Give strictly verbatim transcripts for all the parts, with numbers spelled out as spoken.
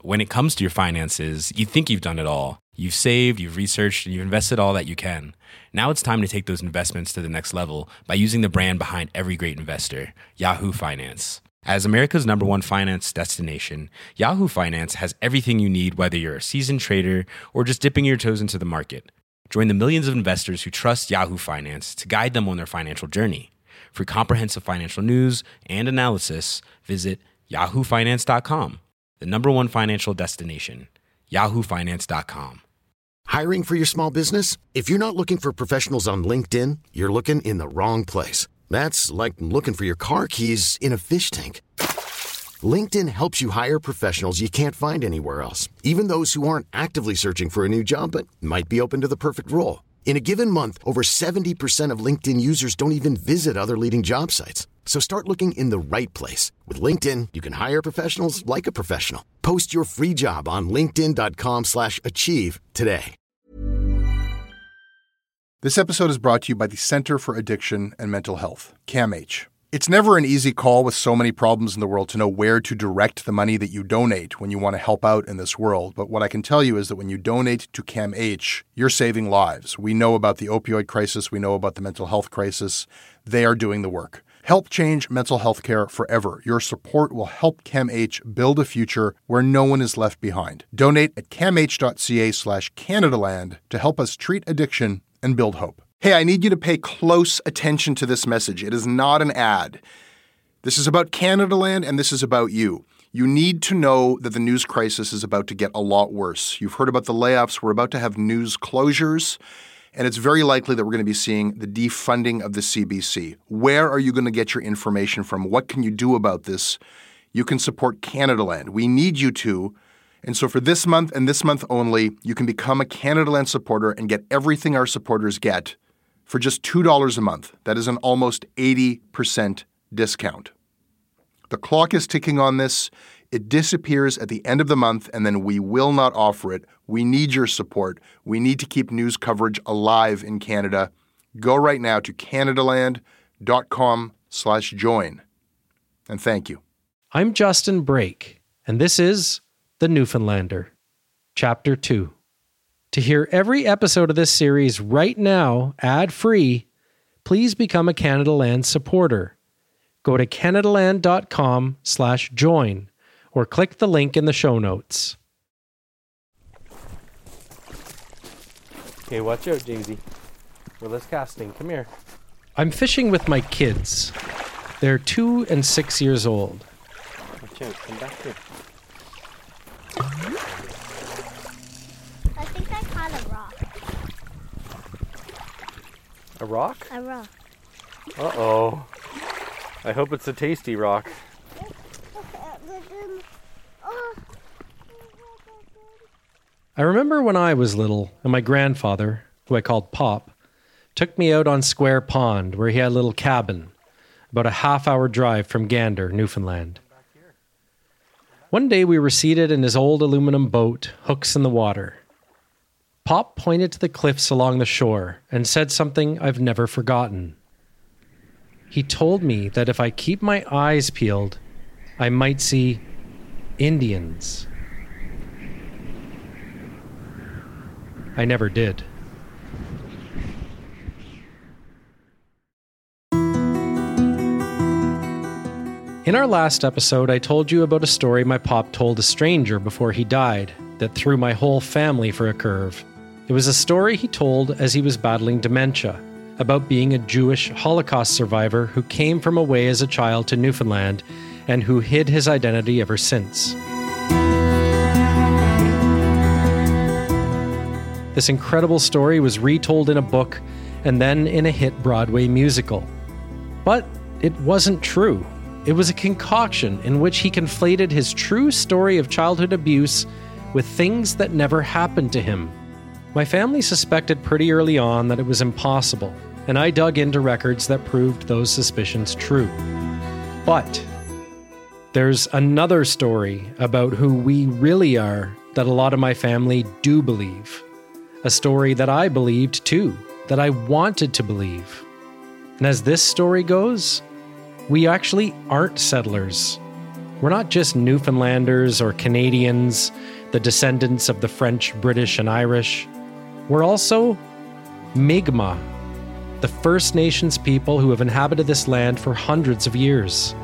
when it comes to your finances, you think you've done it all. You've saved, you've researched, and you've invested all that you can. Now it's time to take those investments to the next level by using the brand behind every great investor, Yahoo Finance. As America's number one finance destination, Yahoo Finance has everything you need, whether you're a seasoned trader or just dipping your toes into the market. Join the millions of investors who trust Yahoo Finance to guide them on their financial journey. For comprehensive financial news and analysis, visit yahoo finance dot com, the number one financial destination, yahoo finance dot com. Hiring for your small business? If you're not looking for professionals on LinkedIn, you're looking in the wrong place. That's like looking for your car keys in a fish tank. LinkedIn helps you hire professionals you can't find anywhere else, even those who aren't actively searching for a new job but might be open to the perfect role. In a given month, over seventy percent of LinkedIn users don't even visit other leading job sites. So start looking in the right place. With LinkedIn, you can hire professionals like a professional. Post your free job on linkedin dot com slash achieve today. This episode is brought to you by the Center for Addiction and Mental Health, CAMH. It's never an easy call with so many problems in the world to know where to direct the money that you donate when you want to help out in this world. But what I can tell you is that when you donate to CAMH, you're saving lives. We know about the opioid crisis. We know about the mental health crisis. They are doing the work. Help change mental health care forever. Your support will help CAMH build a future where no one is left behind. Donate at camh.ca slash Canadaland to help us treat addiction and build hope. Hey, I need you to pay close attention to this message. It is not an ad. This is about Canadaland, and this is about you. You need to know that the news crisis is about to get a lot worse. You've heard about the layoffs. We're about to have news closures, and it's very likely that we're going to be seeing the defunding of the C B C. Where are you going to get your information from? What can you do about this? You can support Canadaland. We need you to. And so for this month and this month only, you can become a Canadaland supporter and get everything our supporters get for just two dollars a month. That is an almost eighty percent discount. The clock is ticking on this. It disappears at the end of the month, and then we will not offer it. We need your support. We need to keep news coverage alive in Canada. Go right now to canadaland.com slash join. And thank you. I'm Justin Brake, and this is The Newfoundlander, Chapter two. To hear every episode of this series right now, ad-free, please become a Canadaland supporter. Go to canadaland.com slash join or click the link in the show notes. Okay, watch out, Jamesy. Willis casting, come here. I'm fishing with my kids. They're two and six years old. Watch out, come back here. I think I caught a rock. A rock? A rock. Uh-oh. I hope it's a tasty rock. I remember when I was little, and my grandfather, who I called Pop, took me out on Square Pond, where he had a little cabin, about a half-hour drive from Gander, Newfoundland. One day we were seated in his old aluminum boat, hooks in the water. Pop pointed to the cliffs along the shore and said something I've never forgotten. He told me that if I keep my eyes peeled, I might see Indians. I never did. In our last episode, I told you about a story my pop told a stranger before he died that threw my whole family for a curve. It was a story he told as he was battling dementia, about being a Jewish Holocaust survivor who came from away as a child to Newfoundland and who hid his identity ever since. This incredible story was retold in a book and then in a hit Broadway musical. But it wasn't true. It was a concoction in which he conflated his true story of childhood abuse with things that never happened to him. My family suspected pretty early on that it was impossible, and I dug into records that proved those suspicions true. But there's another story about who we really are that a lot of my family do believe. A story that I believed too, that I wanted to believe. And as this story goes, we actually aren't settlers. we're not just Newfoundlanders or Canadians, the descendants of the French, British, and Irish. We're also Mi'kmaq, the First Nations people who have inhabited this land for hundreds of years.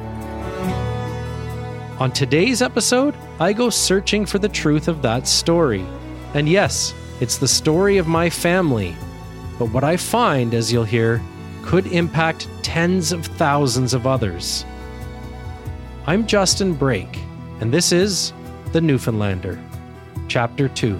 On today's episode, I go searching for the truth of that story. And yes, it's the story of my family. But what I find, as you'll hear, could impact tens of thousands of others. I'm Justin Brake, and this is The Newfoundlander, Chapter two.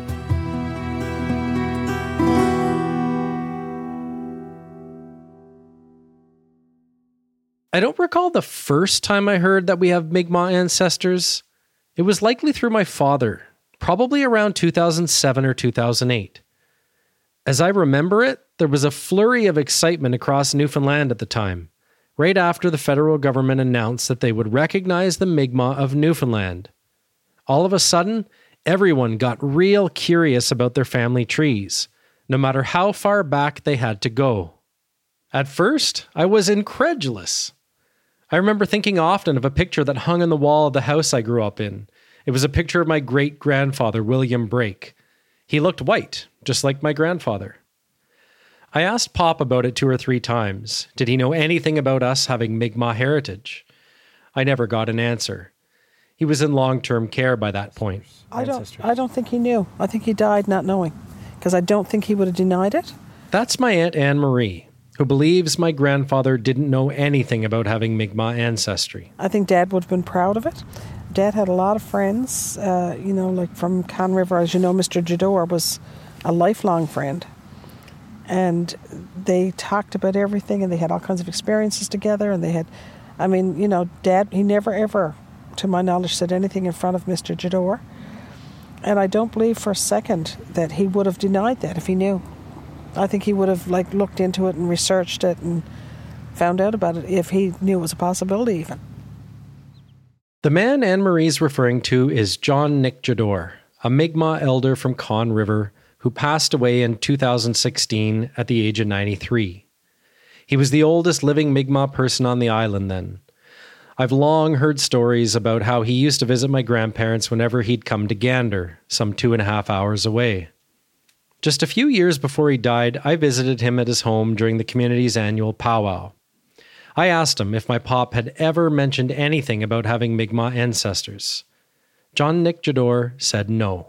I don't recall the first time I heard that we have Mi'kmaq ancestors. It was likely through my father, probably around two thousand seven or two thousand eight. As I remember it, there was a flurry of excitement across Newfoundland at the time, right after the federal government announced that they would recognize the Mi'kmaq of Newfoundland. All of a sudden, everyone got real curious about their family trees, no matter how far back they had to go. At first, I was incredulous. I remember thinking often of a picture that hung on the wall of the house I grew up in. It was a picture of my great-grandfather, William Brake. He looked white, just like my grandfather. I asked Pop about it two or three times. Did he know anything about us having Mi'kmaq heritage? I never got an answer. He was in long-term care by that point. I don't, I don't think he knew. I think he died not knowing, because I don't think he would have denied it. That's my Aunt Anne Marie, who believes my grandfather didn't know anything about having Mi'kmaq ancestry. I think Dad would have been proud of it. Dad had a lot of friends, uh, you know, like from Conn River. As you know, Mister Jador was a lifelong friend. And they talked about everything, and they had all kinds of experiences together. And they had, I mean, you know, Dad, he never ever, to my knowledge, said anything in front of Mister Jador. And I don't believe for a second that he would have denied that if he knew. I think he would have like looked into it and researched it and found out about it if he knew it was a possibility even. The man Anne-Marie's referring to is John Nick Jador, a Mi'kmaq elder from Conn River who passed away in two thousand sixteen at the age of ninety-three. He was the oldest living Mi'kmaq person on the island then. I've long heard stories about how he used to visit my grandparents whenever he'd come to Gander, some two and a half hours away. Just a few years before he died, I visited him at his home during the community's annual powwow. I asked him if my pop had ever mentioned anything about having Mi'kmaq ancestors. John Nick Jador said no.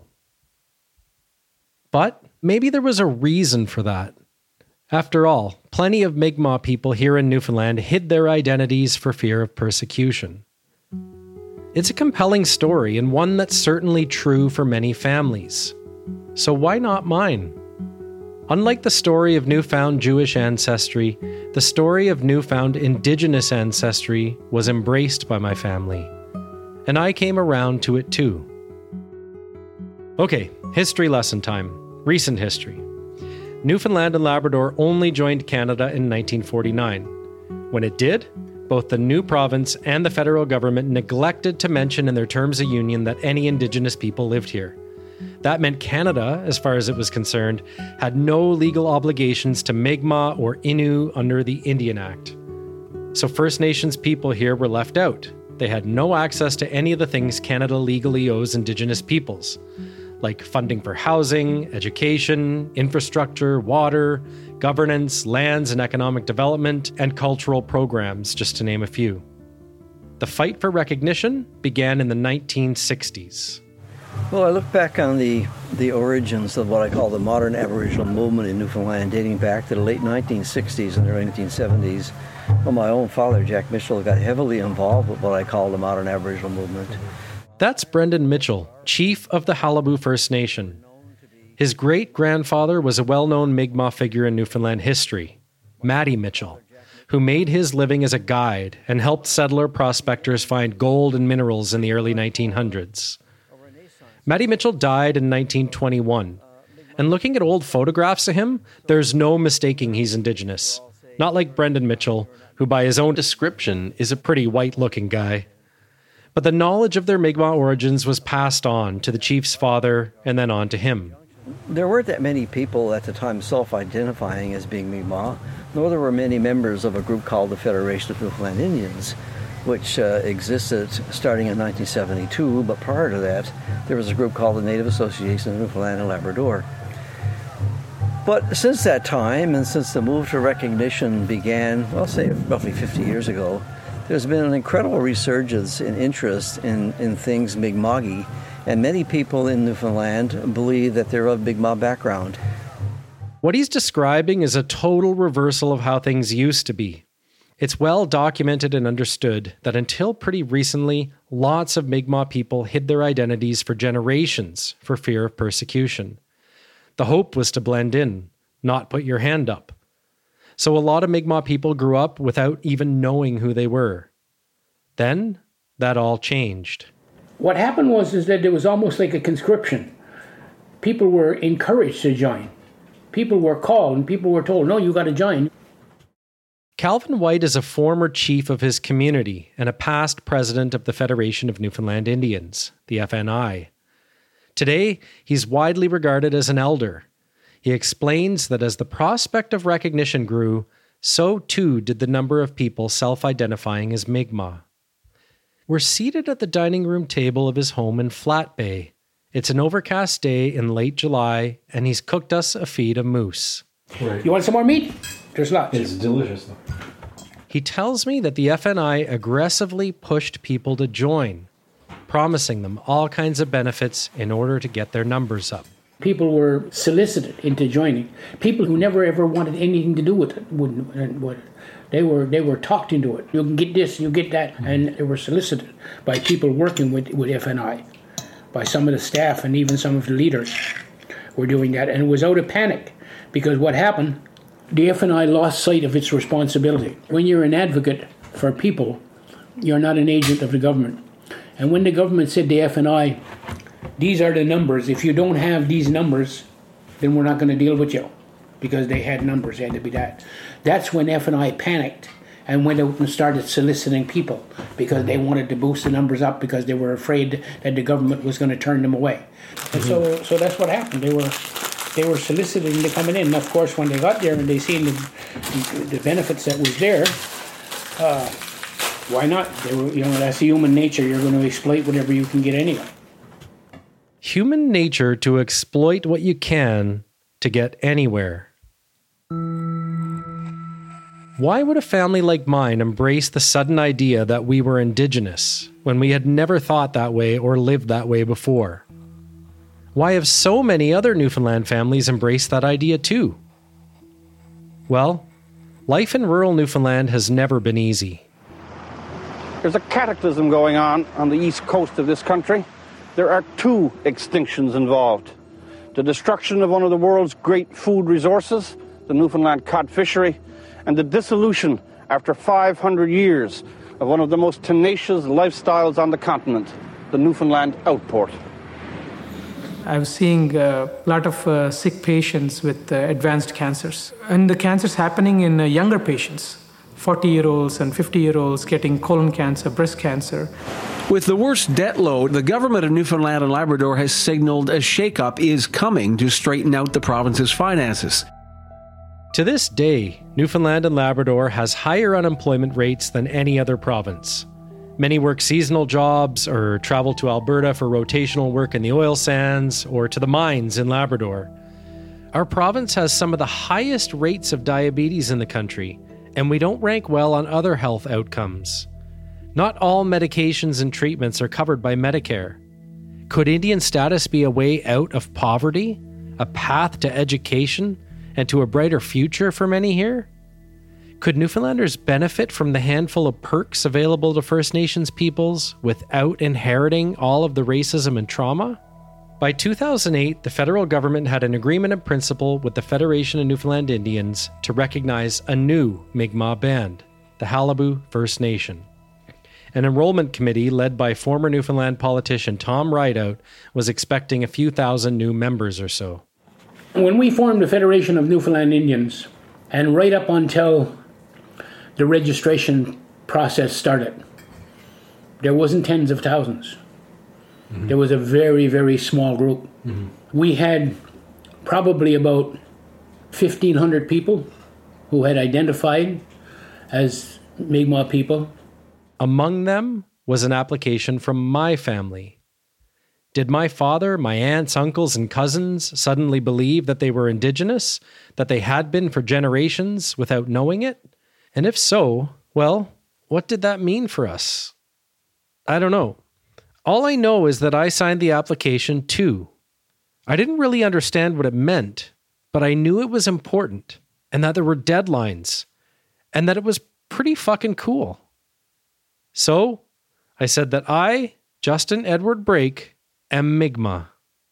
But maybe there was a reason for that. After all, plenty of Mi'kmaq people here in Newfoundland hid their identities for fear of persecution. It's a compelling story and one that's certainly true for many families. So why not mine? Unlike the story of newfound Jewish ancestry, the story of newfound Indigenous ancestry was embraced by my family. And I came around to it too. Okay, history lesson time. Recent history. Newfoundland and Labrador only joined Canada in nineteen forty-nine. When it did, both the new province and the federal government neglected to mention in their terms of union that any Indigenous people lived here. That meant Canada, as far as it was concerned, had no legal obligations to Mi'kmaq or Innu under the Indian Act. So First Nations people here were left out. They had no access to any of the things Canada legally owes Indigenous peoples, like funding for housing, education, infrastructure, water, governance, lands and economic development, and cultural programs, just to name a few. The fight for recognition began in the nineteen sixties. Well, I look back on the, the origins of what I call the modern Aboriginal movement in Newfoundland, dating back to the late nineteen sixties and early nineteen seventies. Well, my own father, Jack Mitchell, got heavily involved with what I call the modern Aboriginal movement. That's Brendan Mitchell, chief of the Qalipu First Nation. His great-grandfather was a well-known Mi'kmaq figure in Newfoundland history, Matty Mitchell, who made his living as a guide and helped settler prospectors find gold and minerals in the early nineteen hundreds. Matty Mitchell died in nineteen twenty-one, and looking at old photographs of him, there's no mistaking he's Indigenous. Not like Brendan Mitchell, who by his own description is a pretty white-looking guy. But the knowledge of their Mi'kmaq origins was passed on to the chief's father and then on to him. There weren't that many people at the time self-identifying as being Mi'kmaq, nor there were many members of a group called the Federation of Newfoundland Indians. which uh, existed starting in nineteen seventy-two, but prior to that, there was a group called the Native Association of Newfoundland and Labrador. But since that time, and since the move to recognition began, well, say roughly fifty years ago, there's been an incredible resurgence in interest in, in things Mi'kma'ki, and many people in Newfoundland believe that they're of Mi'kmaq background. What he's describing is a total reversal of how things used to be. It's well documented and understood that until pretty recently, lots of Mi'kmaq people hid their identities for generations for fear of persecution. The hope was to blend in, not put your hand up. So a lot of Mi'kmaq people grew up without even knowing who they were. Then, that all changed. What happened was is that it was almost like a conscription. People were encouraged to join. People were called and people were told, no, you got to join. Calvin White is a former chief of his community and a past president of the Federation of Newfoundland Indians, the F N I. Today, he's widely regarded as an elder. He explains that as the prospect of recognition grew, so too did the number of people self-identifying as Mi'kmaq. We're seated at the dining room table of his home in Flat Bay. It's an overcast day in late July, and he's cooked us a feed of moose. Right. You want some more meat? There's lots. It's delicious, though. He tells me that the F N I aggressively pushed people to join, promising them all kinds of benefits in order to get their numbers up. People were solicited into joining. People who never ever wanted anything to do with it wouldn't. Would. They were they were talked into it. You can get this, you get that, and they were solicited by people working with, with F N I, by some of the staff and even some of the leaders were doing that. And it was out of panic, because what happened, the F N I lost sight of its responsibility. When you're an advocate for people, you're not an agent of the government. And when the government said to F N I, these are the numbers, if you don't have these numbers, then we're not going to deal with you. Because they had numbers, they had to be that. That's when F N I panicked and went out and started soliciting people, because they wanted to boost the numbers up, because they were afraid that the government was going to turn them away. And mm-hmm. so so that's what happened. They were they were soliciting to coming in. And of course, when they got there and they seen the, the benefits that was there, uh, why not? They were, you know, that's human nature. You're going to exploit whatever you can get anyway. Human nature to exploit what you can to get anywhere. Why would a family like mine embrace the sudden idea that we were Indigenous when we had never thought that way or lived that way before? Why have so many other Newfoundland families embraced that idea too? Well, life in rural Newfoundland has never been easy. There's a cataclysm going on on the east coast of this country. There are two extinctions involved. The destruction of one of the world's great food resources, the Newfoundland cod fishery, and the dissolution after five hundred years of one of the most tenacious lifestyles on the continent, the Newfoundland outport. I was seeing a lot of uh, sick patients with uh, advanced cancers. And the cancers happening in uh, younger patients, forty-year-olds and fifty-year-olds getting colon cancer, breast cancer. With the worst debt load, the government of Newfoundland and Labrador has signaled a shakeup is coming to straighten out the province's finances. To this day, Newfoundland and Labrador has higher unemployment rates than any other province. Many work seasonal jobs or travel to Alberta for rotational work in the oil sands or to the mines in Labrador. Our province has some of the highest rates of diabetes in the country, and we don't rank well on other health outcomes. Not all medications and treatments are covered by Medicare. Could Indian status be a way out of poverty, a path to education, and to a brighter future for many here? Could Newfoundlanders benefit from the handful of perks available to First Nations peoples without inheriting all of the racism and trauma? By two thousand eight, the federal government had an agreement in principle with the Federation of Newfoundland Indians to recognize a new Mi'kmaq band, the Qalipu First Nation. An enrollment committee led by former Newfoundland politician Tom Rideout was expecting a few thousand new members or so. When we formed the Federation of Newfoundland Indians, and right up until the registration process started, there wasn't tens of thousands. Mm-hmm. There was a very, very small group. Mm-hmm. We had probably about fifteen hundred people who had identified as Mi'kmaq people. Among them was an application from my family. Did my father, my aunts, uncles, and cousins suddenly believe that they were Indigenous, that they had been for generations without knowing it? And if so, well, what did that mean for us? I don't know. All I know is that I signed the application too. I didn't really understand what it meant, but I knew it was important, and that there were deadlines, and that it was pretty fucking cool. So, I said that I, Justin Edward Brake, am Mi'kmaq.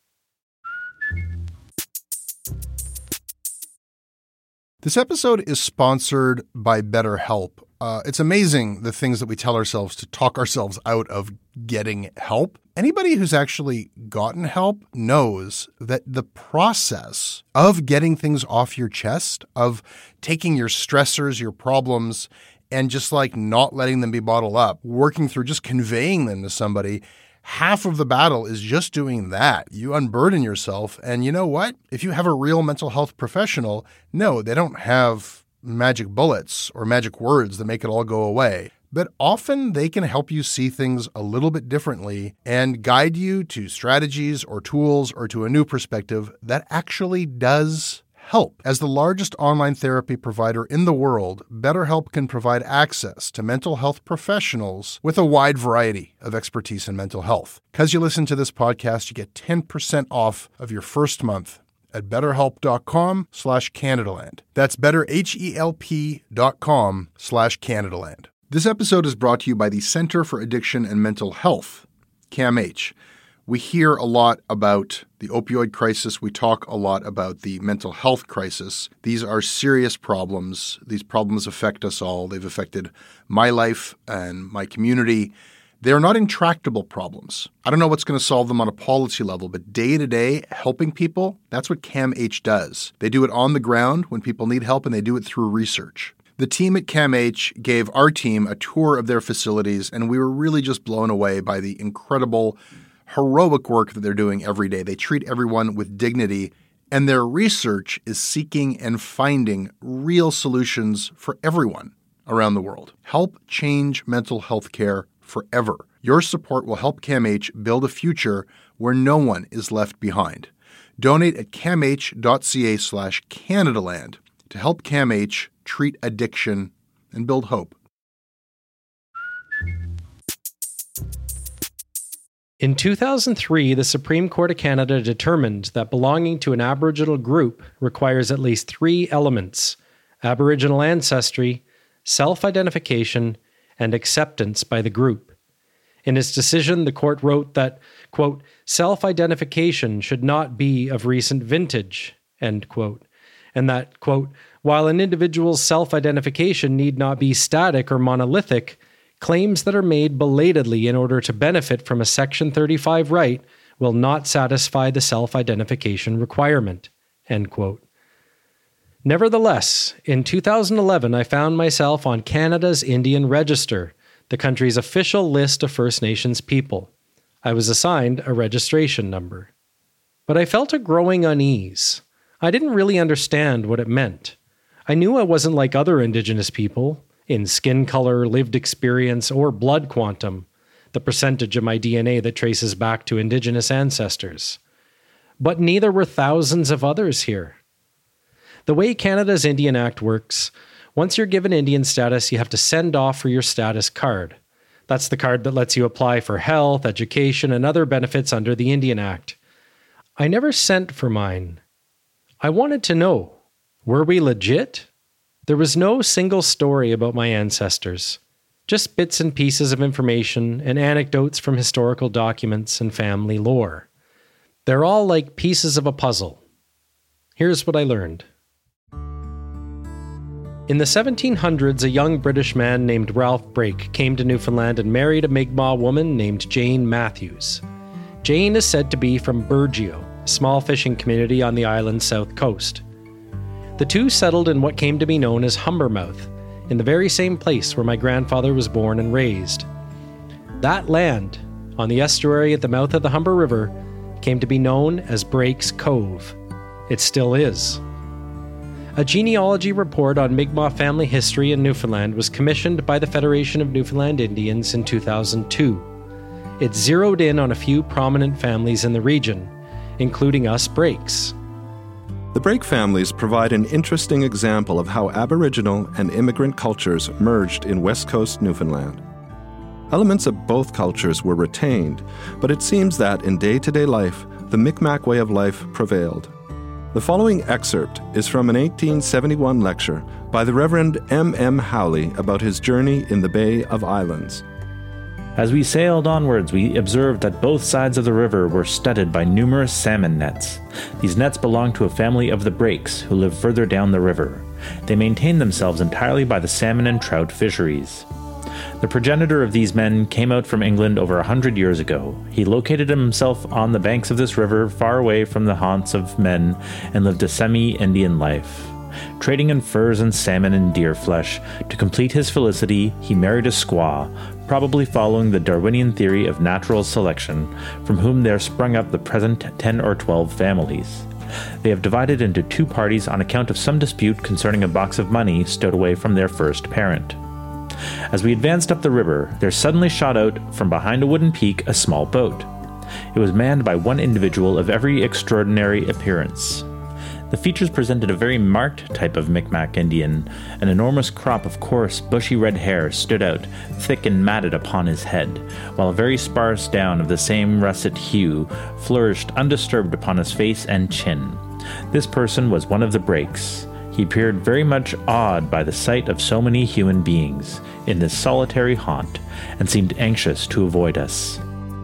This episode is sponsored by BetterHelp. Uh, it's amazing the things that we tell ourselves to talk ourselves out of getting help. Anybody who's actually gotten help knows that the process of getting things off your chest, of taking your stressors, your problems, and just like not letting them be bottled up, working through just conveying them to somebody, half of the battle is just doing that. You unburden yourself. And you know what? If you have a real mental health professional, no, they don't have magic bullets or magic words that make it all go away. But often they can help you see things a little bit differently and guide you to strategies or tools or to a new perspective that actually does help. As the largest online therapy provider in the world, BetterHelp can provide access to mental health professionals with a wide variety of expertise in mental health. Because you listen to this podcast, you get ten percent off of your first month at betterhelp.com slash Canadaland. That's betterhelp.com slash Canadaland. This episode is brought to you by the Center for Addiction and Mental Health, C A M H. We hear a lot about the opioid crisis. We talk a lot about the mental health crisis. These are serious problems. These problems affect us all. They've affected my life and my community. They're not intractable problems. I don't know what's going to solve them on a policy level, but day to day, helping people, that's what C A M H does. They do it on the ground when people need help, and they do it through research. The team at C A M H gave our team a tour of their facilities, and we were really just blown away by the incredible, heroic work that they're doing every day. They treat everyone with dignity, and their research is seeking and finding real solutions for everyone around the world. Help change mental health care forever. Your support will help C A M H build a future where no one is left behind. Donate at camh.ca slash Canadaland to help C A M H treat addiction and build hope. In two thousand three, the Supreme Court of Canada determined that belonging to an Aboriginal group requires at least three elements: Aboriginal ancestry, self-identification, and acceptance by the group. In its decision, the court wrote that, quote, self-identification should not be of recent vintage, end quote, and that, quote, while an individual's self-identification need not be static or monolithic, claims that are made belatedly in order to benefit from a Section thirty-five right will not satisfy the self-identification requirement, end quote. Nevertheless, in two thousand eleven, I found myself on Canada's Indian Register, the country's official list of First Nations people. I was assigned a registration number. But I felt a growing unease. I didn't really understand what it meant. I knew I wasn't like other Indigenous people, in skin color, lived experience, or blood quantum, the percentage of my D N A that traces back to Indigenous ancestors. But neither were thousands of others here. The way Canada's Indian Act works, once you're given Indian status, you have to send off for your status card. That's the card that lets you apply for health, education, and other benefits under the Indian Act. I never sent for mine. I wanted to know, were we legit? There was no single story about my ancestors, just bits and pieces of information and anecdotes from historical documents and family lore. They're all like pieces of a puzzle. Here's what I learned. In the seventeen hundreds, a young British man named Ralph Brake came to Newfoundland and married a Mi'kmaq woman named Jane Matthews. Jane is said to be from Burgeo, a small fishing community on the island's south coast. The two settled in what came to be known as Humbermouth, in the very same place where my grandfather was born and raised. That land, on the estuary at the mouth of the Humber River, came to be known as Brake's Cove. It still is. A genealogy report on Mi'kmaq family history in Newfoundland was commissioned by the Federation of Newfoundland Indians in two thousand two. It zeroed in on a few prominent families in the region, including us Breaks. The Brake families provide an interesting example of how Aboriginal and immigrant cultures merged in West Coast Newfoundland. Elements of both cultures were retained, but it seems that in day-to-day life, the Mi'kmaq way of life prevailed. The following excerpt is from an eighteen seventy-one lecture by the Reverend M M Howley about his journey in the Bay of Islands. As we sailed onwards, we observed that both sides of the river were studded by numerous salmon nets. These nets belonged to a family of the Breaks, who live further down the river. They maintain themselves entirely by the salmon and trout fisheries. The progenitor of these men came out from England over a hundred years ago. He located himself on the banks of this river, far away from the haunts of men, and lived a semi-Indian life. Trading in furs and salmon and deer flesh, to complete his felicity, he married a squaw, probably following the Darwinian theory of natural selection, from whom there sprung up the present ten or twelve families. They have divided into two parties on account of some dispute concerning a box of money stowed away from their first parent. As we advanced up the river, there suddenly shot out from behind a wooden peak a small boat. It was manned by one individual of very extraordinary appearance. The features presented a very marked type of Mi'kmaq Indian. An enormous crop of coarse, bushy red hair stood out, thick and matted upon his head, while a very sparse down of the same russet hue flourished undisturbed upon his face and chin. This person was one of the Breaks. He appeared very much awed by the sight of so many human beings in this solitary haunt, and seemed anxious to avoid us.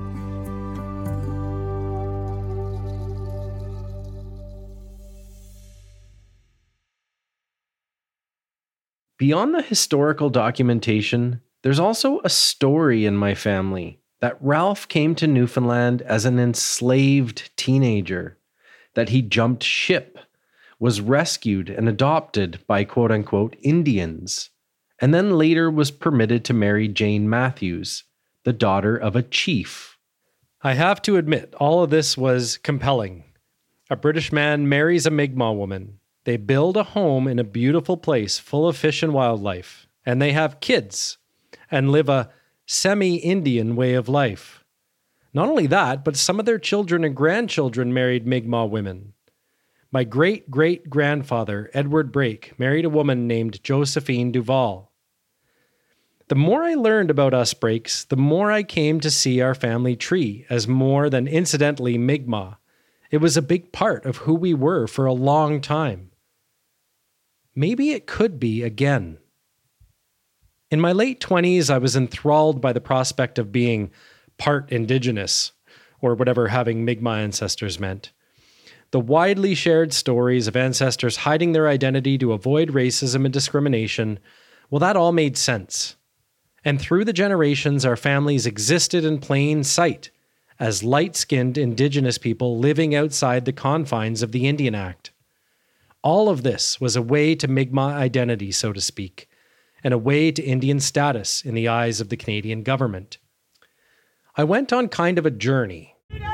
Beyond the historical documentation, there's also a story in my family that Ralph came to Newfoundland as an enslaved teenager, that he jumped ship, was rescued and adopted by quote-unquote Indians, and then later was permitted to marry Jane Matthews, the daughter of a chief. I have to admit, all of this was compelling. A British man marries a Mi'kmaq woman. They build a home in a beautiful place full of fish and wildlife, and they have kids and live a semi-Indian way of life. Not only that, but some of their children and grandchildren married Mi'kmaq women. My great-great-grandfather, Edward Brake, married a woman named Josephine Duval. The more I learned about us Brakes, the more I came to see our family tree as more than incidentally Mi'kmaq. It was a big part of who we were for a long time. Maybe it could be again. In my late twenties, I was enthralled by the prospect of being part Indigenous, or whatever having Mi'kmaq ancestors meant. The widely shared stories of ancestors hiding their identity to avoid racism and discrimination, well, that all made sense. And through the generations, our families existed in plain sight as light-skinned Indigenous people living outside the confines of the Indian Act. All of this was a way to Mi'kmaq identity, so to speak, and a way to Indian status in the eyes of the Canadian government. I went on kind of a journey.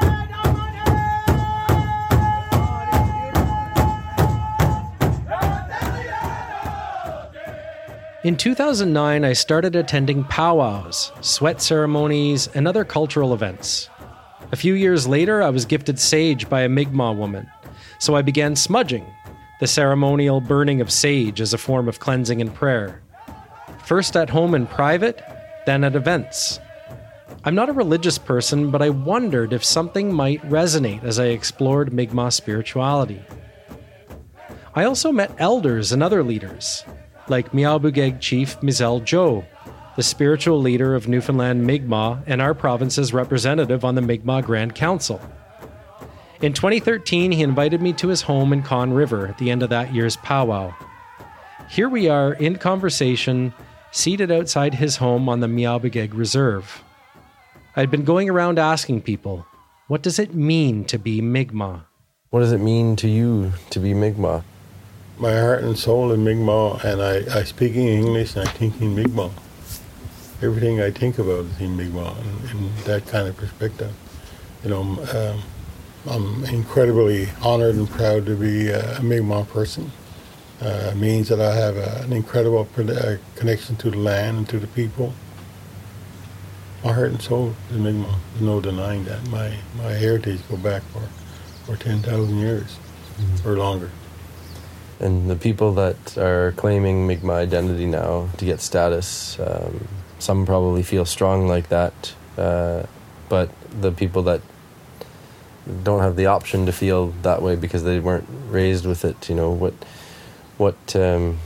In two thousand nine, I started attending powwows, sweat ceremonies, and other cultural events. A few years later, I was gifted sage by a Mi'kmaq woman, so I began smudging, the ceremonial burning of sage as a form of cleansing and prayer. First at home in private, then at events. I'm not a religious person, but I wondered if something might resonate as I explored Mi'kmaq spirituality. I also met elders and other leaders, like Mi'awbugeg Chief Mizell Joe, the spiritual leader of Newfoundland Mi'kmaq and our province's representative on the Mi'kmaq Grand Council. In twenty thirteen, he invited me to his home in Conn River at the end of that year's powwow. Here we are in conversation, seated outside his home on the Mi'awbugeg Reserve. I'd been going around asking people, what does it mean to be Mi'kmaq? What does it mean to you to be Mi'kmaq? My heart and soul in Mi'kmaq, and I, I speak in English and I think in Mi'kmaq. Everything I think about is in Mi'kmaq, in, in that kind of perspective. You know, um, I'm incredibly honored and proud to be a, a Mi'kmaq person. Uh, it means that I have a, an incredible uh, connection to the land and to the people. My heart and soul is Mi'kmaq. There's no denying that. My my heritage go back for, for ten thousand years mm-hmm. or longer. And the people that are claiming Mi'kmaq identity now to get status, um, some probably feel strong like that, uh, but the people that don't have the option to feel that way because they weren't raised with it, you know, what, what, um,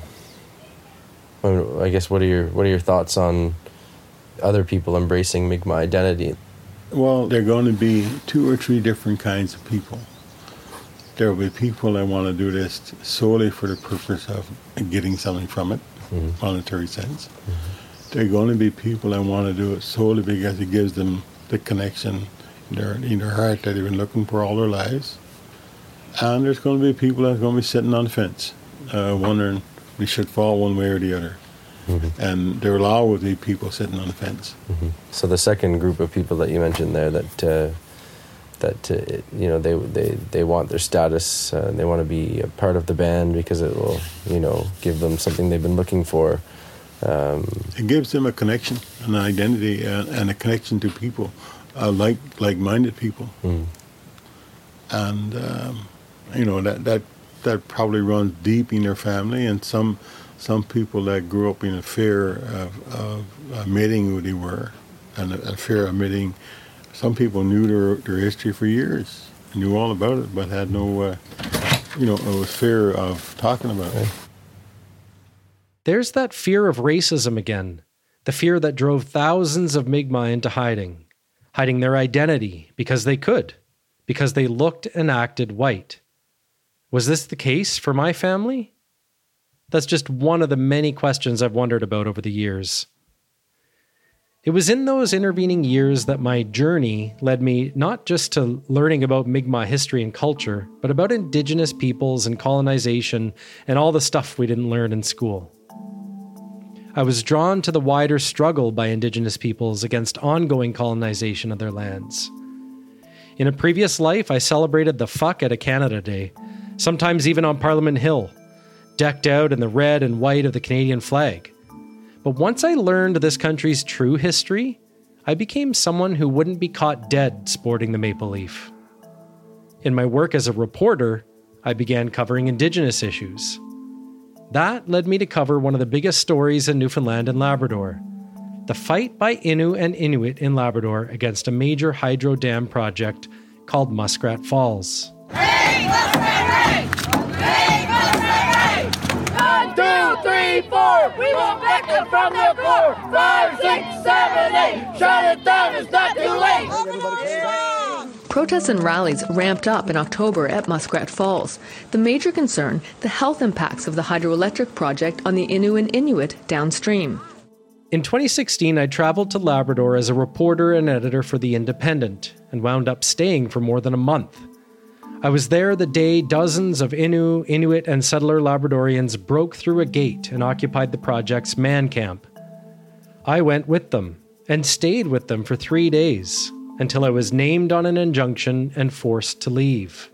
I guess, what are your what are your thoughts on other people embracing Mi'kmaq identity? Well, there are going to be two or three different kinds of people. There will be people that want to do this solely for the purpose of getting something from it, mm-hmm. monetary sense. Mm-hmm. There are going to be people that want to do it solely because it gives them the connection in their, in their heart that they've been looking for all their lives. And there's going to be people that are going to be sitting on the fence, uh, wondering we should fall one way or the other. Mm-hmm. And there will always be people sitting on the fence. Mm-hmm. So the second group of people that you mentioned there, that uh, that uh, you know they they they want their status, uh, they want to be a part of the band because it will, you know, give them something they've been looking for. Um, it gives them a connection, an identity, and, and a connection to people, uh, like like-minded people. Mm. And um, you know that that that probably runs deep in their family, and some. Some people that grew up in a fear of, of admitting who they were, and a, a fear of admitting. Some people knew their their history for years, knew all about it, but had no, uh, you know, it was fear of talking about it. There's that fear of racism again, the fear that drove thousands of Mi'kmaq into hiding, hiding their identity because they could, because they looked and acted white. Was this the case for my family? That's just one of the many questions I've wondered about over the years. It was in those intervening years that my journey led me not just to learning about Mi'kmaq history and culture, but about Indigenous peoples and colonization and all the stuff we didn't learn in school. I was drawn to the wider struggle by Indigenous peoples against ongoing colonization of their lands. In a previous life, I celebrated the fuck out of Canada Day, sometimes even on Parliament Hill, decked out in the red and white of the Canadian flag. But once I learned this country's true history, I became someone who wouldn't be caught dead sporting the maple leaf. In my work as a reporter, I began covering Indigenous issues. That led me to cover one of the biggest stories in Newfoundland and Labrador, the fight by Innu and Inuit in Labrador against a major hydro dam project called Muskrat Falls. Hey, Muskrat, hey! Hey, Muskrat, hey! One, two, three, four! We won't back them from the floor! Five, six, seven, eight! Shut it down, it's not too late! Protests and rallies ramped up in October at Muskrat Falls. The major concern, the health impacts of the hydroelectric project on the Innu and Inuit downstream. In twenty sixteen, I traveled to Labrador as a reporter and editor for The Independent and wound up staying for more than a month. I was there the day dozens of Innu, Inuit, and settler Labradorians broke through a gate and occupied the project's man camp. I went with them and stayed with them for three days until I was named on an injunction and forced to leave.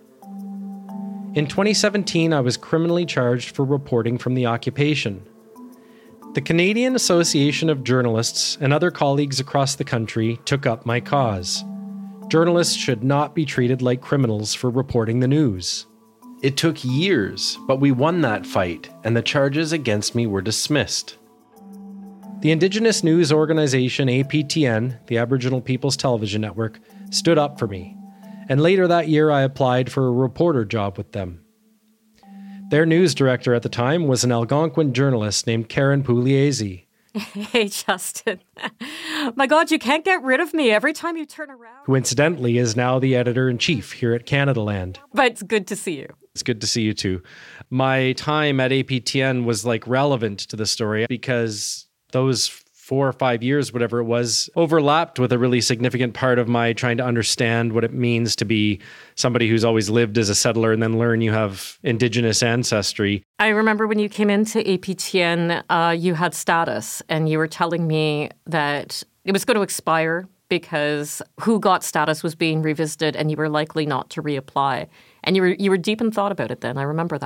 In twenty seventeen, I was criminally charged for reporting from the occupation. The Canadian Association of Journalists and other colleagues across the country took up my cause. Journalists should not be treated like criminals for reporting the news. It took years, but we won that fight, and the charges against me were dismissed. The Indigenous news organization A P T N, the Aboriginal People's Television Network, stood up for me, and later that year I applied for a reporter job with them. Their news director at the time was an Algonquin journalist named Karen Pugliese. Hey, Justin. My God, you can't get rid of me every time you turn around. Who incidentally is now the editor-in-chief here at Canadaland. But it's good to see you. It's good to see you too. My time at A P T N was like relevant to the story because those four or five years, whatever it was, overlapped with a really significant part of my trying to understand what it means to be somebody who's always lived as a settler and then learn you have Indigenous ancestry. I remember when you came into A P T N, uh, you had status and you were telling me that it was going to expire because who got status was being revisited and you were likely not to reapply. And you were you were deep in thought about it then. I remember that.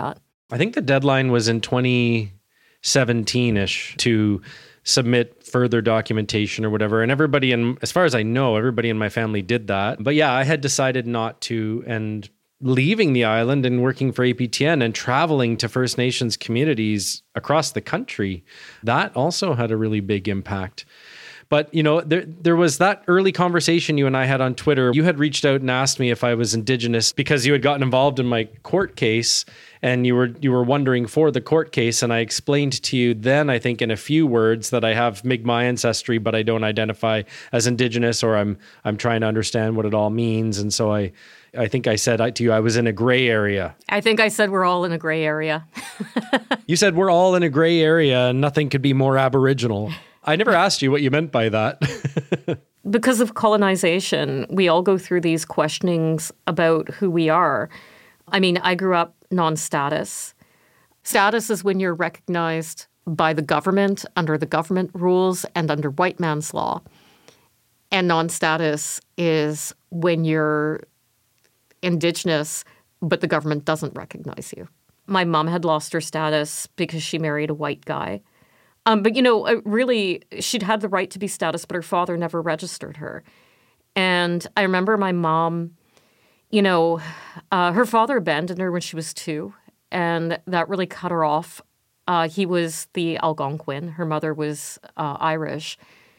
I think the deadline was in twenty seventeen-ish to submit further documentation or whatever. And everybody, in, as far as I know, everybody in my family did that. But yeah, I had decided not to. And leaving the island and working for A P T N and traveling to First Nations communities across the country, that also had a really big impact. But, you know, there there was that early conversation you and I had on Twitter. You had reached out and asked me if I was Indigenous because you had gotten involved in my court case and you were you were wondering for the court case. And I explained to you then, I think in a few words, that I have Mi'kmaq ancestry, but I don't identify as Indigenous, or I'm I'm trying to understand what it all means. And so I, I think I said to you I was in a gray area. I think I said we're all in a gray area. You said we're all in a gray area and nothing could be more Aboriginal. I never asked you what you meant by that. Because of colonization, we all go through these questionings about who we are. I mean, I grew up non-status. Status is when you're recognized by the government under the government rules and under white man's law. And non-status is when you're Indigenous, but the government doesn't recognize you. My mom had lost her status because she married a white guy. Um, but, you know, really, she'd had the right to be status, but her father never registered her. And I remember my mom, you know, uh, her father abandoned her when she was two, and that really cut her off. Uh, he was the Algonquin. Her mother was uh, Irish.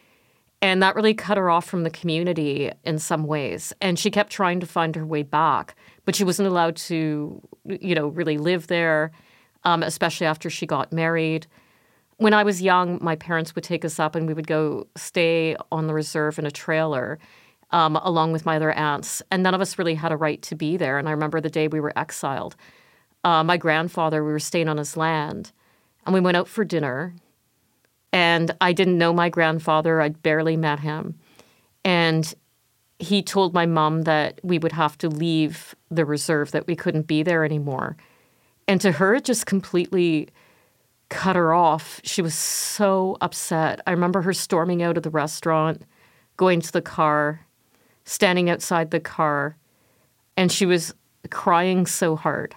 And that really cut her off from the community in some ways. And she kept trying to find her way back, but she wasn't allowed to, you know, really live there, um, especially after she got married. When I was young, my parents would take us up and we would go stay on the reserve in a trailer um, along with my other aunts. And none of us really had a right to be there. And I remember the day we were exiled. Uh, my grandfather, we were staying on his land. And we went out for dinner. And I didn't know my grandfather. I'd barely met him. And he told my mom that we would have to leave the reserve, that we couldn't be there anymore. And to her, it just completely cut her off. She was so upset. I remember her storming out of the restaurant, going to the car, standing outside the car, and she was crying so hard.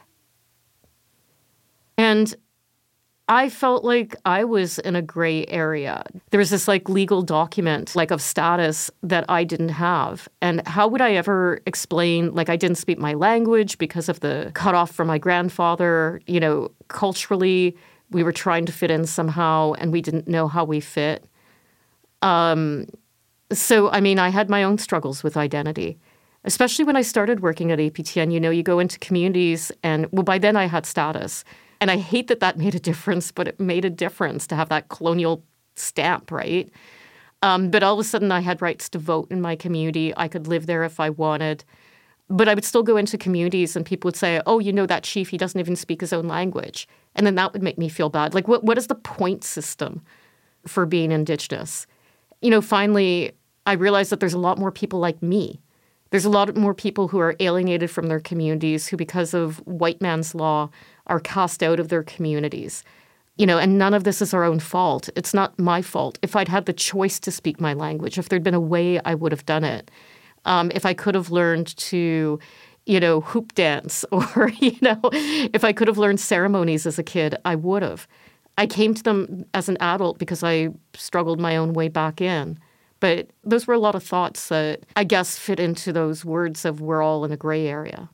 And I felt like I was in a gray area. There was this like legal document like of status that I didn't have. And how would I ever explain, like I didn't speak my language because of the cutoff from my grandfather, you know, culturally, we were trying to fit in somehow, and we didn't know how we fit. Um, so, I mean, I had my own struggles with identity, especially when I started working at A P T N. You know, you go into communities, and, well, by then I had status. And I hate that that made a difference, but it made a difference to have that colonial stamp, right? Um, but all of a sudden, I had rights to vote in my community. I could live there if I wanted. But I would still go into communities, and people would say, oh, you know, that chief, he doesn't even speak his own language. And then that would make me feel bad. Like, what what is the point system for being Indigenous? You know, finally, I realized that there's a lot more people like me. There's a lot more people who are alienated from their communities, who, because of white man's law, are cast out of their communities. You know, and none of this is our own fault. It's not my fault. If I'd had the choice to speak my language, if there'd been a way, I would have done it. Um, if I could have learned to, you know, hoop dance, or, you know, if I could have learned ceremonies as a kid, I would have. I came to them as an adult because I struggled my own way back in. But those were a lot of thoughts that I guess fit into those words of we're all in a gray area.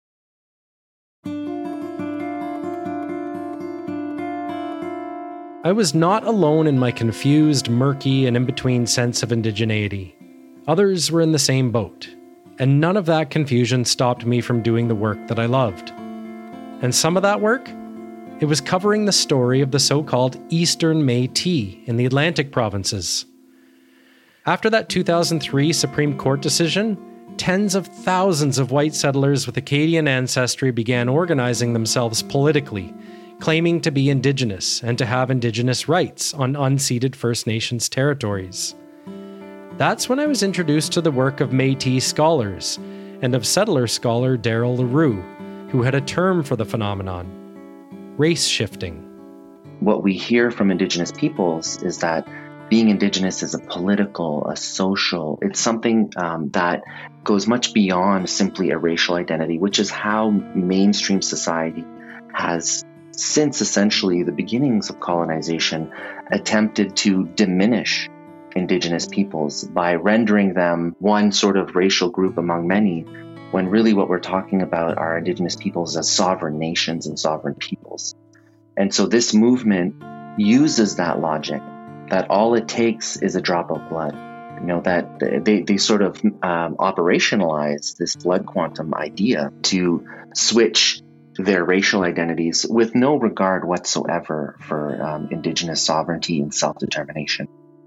I was not alone in my confused, murky, and in-between sense of indigeneity. Others were in the same boat, and none of that confusion stopped me from doing the work that I loved. And some of that work? It was covering the story of the so-called Eastern Métis in the Atlantic provinces. After that two thousand three Supreme Court decision, tens of thousands of white settlers with Acadian ancestry began organizing themselves politically, claiming to be Indigenous and to have Indigenous rights on unceded First Nations territories. That's when I was introduced to the work of Métis scholars and of settler scholar Daryl LaRue, who had a term for the phenomenon: race shifting. What we hear from Indigenous peoples is that being Indigenous is a political, a social, it's something um, that goes much beyond simply a racial identity, which is how mainstream society has since essentially the beginnings of colonization, attempted to diminish Indigenous peoples by rendering them one sort of racial group among many, when really what we're talking about are Indigenous peoples as sovereign nations and sovereign peoples. And so this movement uses that logic, that all it takes is a drop of blood. You know, that they, they sort of um, operationalize this blood quantum idea to switch their racial identities with no regard whatsoever for um, Indigenous sovereignty and self-determination.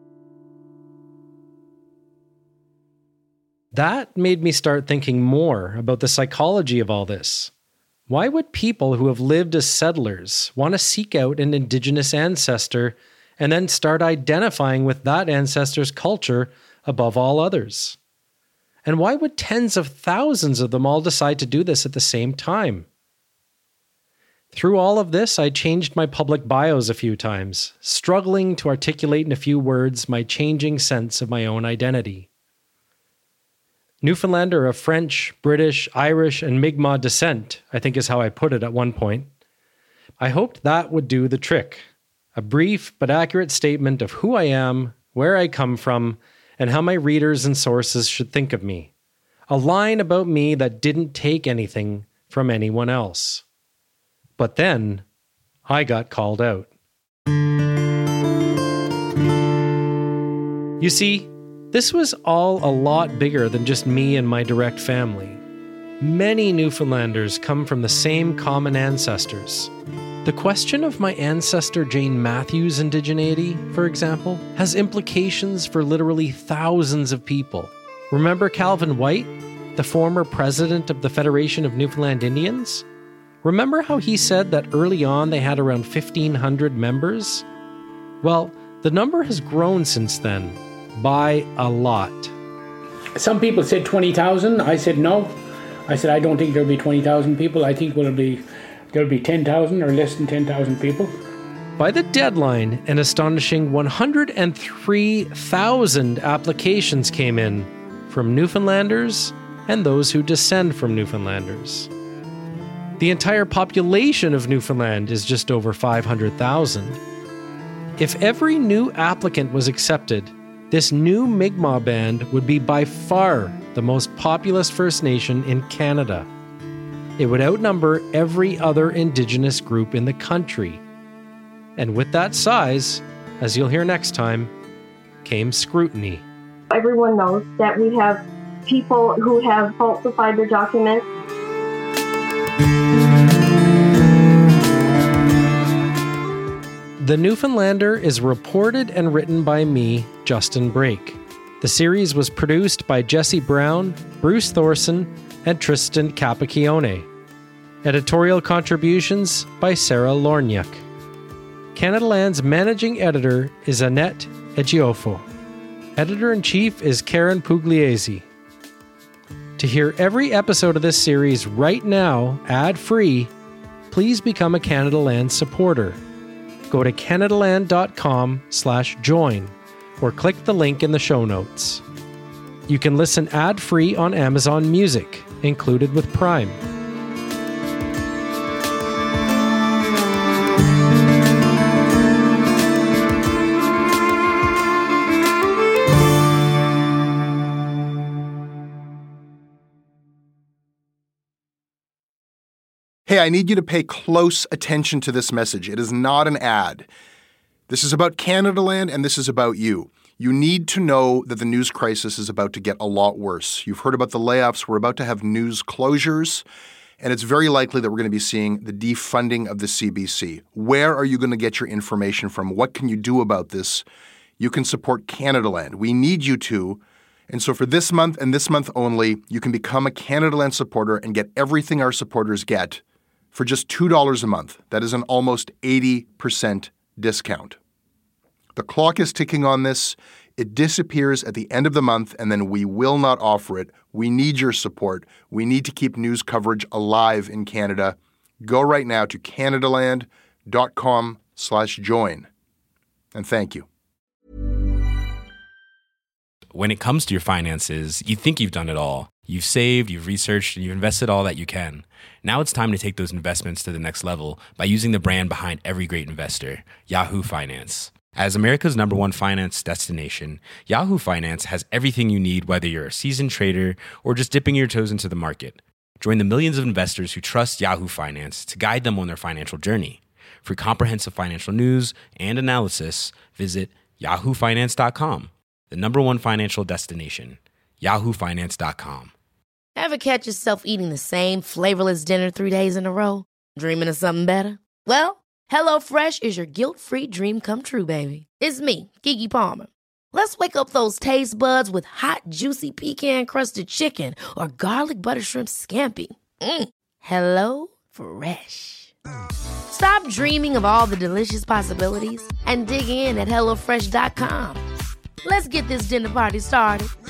That made me start thinking more about the psychology of all this. Why would people who have lived as settlers want to seek out an Indigenous ancestor and then start identifying with that ancestor's culture above all others? And why would tens of thousands of them all decide to do this at the same time? Through all of this, I changed my public bios a few times, struggling to articulate in a few words my changing sense of my own identity. Newfoundlander of French, British, Irish, and Mi'kmaq descent, I think is how I put it at one point. I hoped that would do the trick. A brief but accurate statement of who I am, where I come from, and how my readers and sources should think of me. A line about me that didn't take anything from anyone else. But then, I got called out. You see, this was all a lot bigger than just me and my direct family. Many Newfoundlanders come from the same common ancestors. The question of my ancestor Jane Matthews' indigeneity, for example, has implications for literally thousands of people. Remember Calvin White, the former president of the Federation of Newfoundland Indians? Remember how he said that early on they had around fifteen hundred members? Well, the number has grown since then. By a lot. Some people said twenty thousand. I said no. I said I don't think there'll be twenty thousand people. I think there'll be, there'll be ten thousand or less than ten thousand people. By the deadline, an astonishing one hundred three thousand applications came in from Newfoundlanders and those who descend from Newfoundlanders. The entire population of Newfoundland is just over five hundred thousand. If every new applicant was accepted, this new Mi'kmaq band would be by far the most populous First Nation in Canada. It would outnumber every other Indigenous group in the country. And with that size, as you'll hear next time, came scrutiny. Everyone knows that we have people who have falsified their documents. The Newfoundlander is reported and written by me, Justin Brake. The series was produced by Jesse Brown, Bruce Thorson, and Tristan Capacchione. Editorial contributions by Sarah Lorniuk. Canadaland's managing editor is Annette Ejiofo. Editor-in-chief is Karen Pugliese. To hear every episode of this series right now, ad-free, please become a Canadaland supporter. Go to canadaland.com slash join or click the link in the show notes. You can listen ad-free on Amazon Music, included with Prime. Hey, I need you to pay close attention to this message. It is not an ad. This is about Canadaland, and this is about you. You need to know that the news crisis is about to get a lot worse. You've heard about the layoffs. We're about to have news closures, and it's very likely that we're going to be seeing the defunding of the C B C. Where are you going to get your information from? What can you do about this? You can support Canadaland. We need you to. And so for this month and this month only, you can become a Canadaland supporter and get everything our supporters get for just two dollars a month. That is an almost eighty percent discount. The clock is ticking on this. It disappears at the end of the month, and then we will not offer it. We need your support. We need to keep news coverage alive in Canada. Go right now to canadaland.com slash join. And thank you. When it comes to your finances, you think you've done it all. You've saved, you've researched, and you've invested all that you can. Now it's time to take those investments to the next level by using the brand behind every great investor, Yahoo Finance. As America's number one finance destination, Yahoo Finance has everything you need, whether you're a seasoned trader or just dipping your toes into the market. Join the millions of investors who trust Yahoo Finance to guide them on their financial journey. For comprehensive financial news and analysis, visit yahoo finance dot com, the number one financial destination, yahoo finance dot com. Ever catch yourself eating the same flavorless dinner three days in a row? Dreaming of something better? Well, HelloFresh is your guilt-free dream come true, baby. It's me, Keke Palmer. Let's wake up those taste buds with hot, juicy pecan-crusted chicken or garlic butter shrimp scampi. Mm. Hello Fresh. Stop dreaming of all the delicious possibilities and dig in at hello fresh dot com. Let's get this dinner party started.